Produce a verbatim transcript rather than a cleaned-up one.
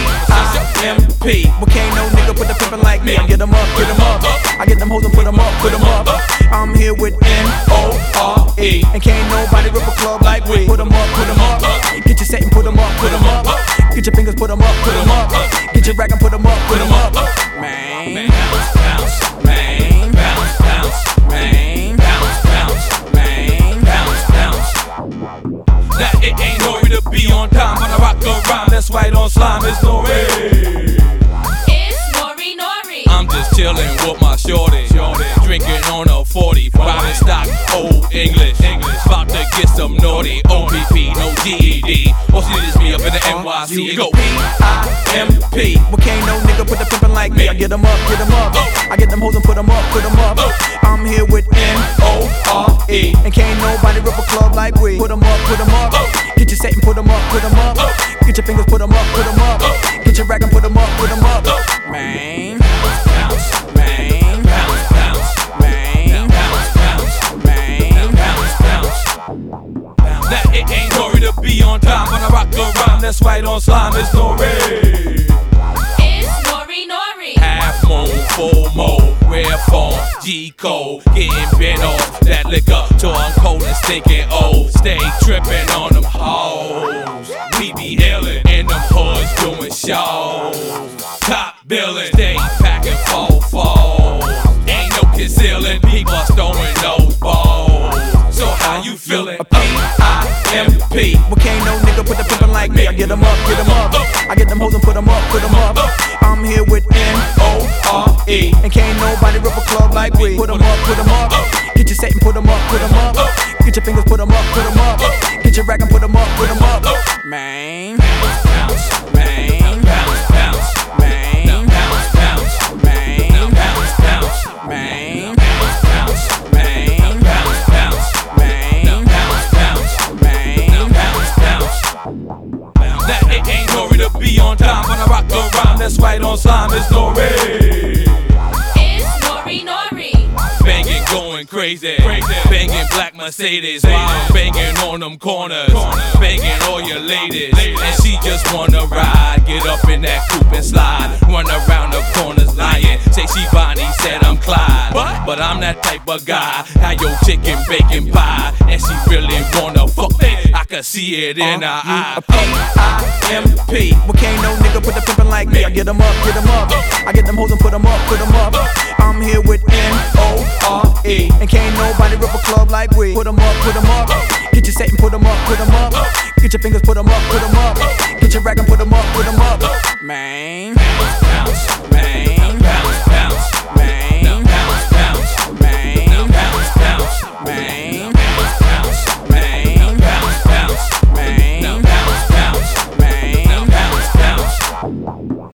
I M P. Well, can't no nigga put the pimpin' like me. I get them up, get them up. I get them hoes and put them up, put them up. I'm here with N O R E. And can't nobody rip a club like we. Put them up, put them up. Get your set and put them up, put them up. Get your fingers, put them up, put them up. Get your rack and put them up, put them up. Man, bounce, bounce, man, bounce, bounce, man, bounce, bounce, man, bounce, bounce. Now it ain't no way to be on time, but I rock a rhyme that's right on slime. It's no way. It's Nori Nori. I'm just chillin' with my shorty, shorty. Drinking on a forty, private stock, old English, English. About to get some naughty, O P P, no G E D. All she is me up in the N Y C. Go P I M P. Well, can't no nigga put the pimpin' like me. I get them up, get them up. I get them hoes and put them up, put them up. I'm here with N O R E. And can't nobody rip a club like we. Put them up, put them up. Get your set and put them up, put them up. Get your fingers, put them up, put them up. Get your rack and put them up, put them up. Man, bounce, man, bounce, bounce, man, bounce, bounce, man, bounce, bounce. Now it ain't no way to be on time, but I rock a rhyme that's right on slime. It's no way. It's Nori Nori. Half moon, full mo, rare form, G code, getting bent off that liquor till I'm cold and stinking old. Stay tripping on them hoes. We be illin' in them hoods doing shows. Top billin', stay packing four fours. Ain't no concealing, people throwing those balls. So how you feelin'? P I M P. Well, can't no nigga put the pimpin' like me. I get them up, get them up. I get them hoes and put them up, put them up. I'm here with N O R E. And can't nobody rip a club like we. Put them up, put them up. Get your set and put them up, put them up. Get your fingers, put them up, put them up. Get your rack and put them up, put them up. Man, bounce, bounce, man, bounce, bounce, man, bounce, bounce, man, bounce, bounce, man, bounce, bounce, man, bounce, bounce, man, bounce, bounce, man, bounce, bounce. That it ain't no way to be on time, but I rock a rhyme that's right on slime. It's no way. It's Nori Nori. Banging, going crazy, crazy. Banging black Mercedes, wow. Banging on them corners, banging all your ladies. And she just wanna ride, get up in that coupe and slide, run around the corners lying. Say she Bonnie, said I'm Clyde, but I'm that type of guy. How your chicken bacon pie, and she really wanna fuck me. I can see it in her eye. P I M P. Well, can't no nigga put the pimpin' like me. I get them up, get them up. I get them hoes and put them up, put them up. I'm here with N O R E. And can't nobody rip a club like we. Put them up, put them up. Get your set and put them up, put them up. Get your fingers, put them up, put them up. Get your rack and put them up, put them up. Man.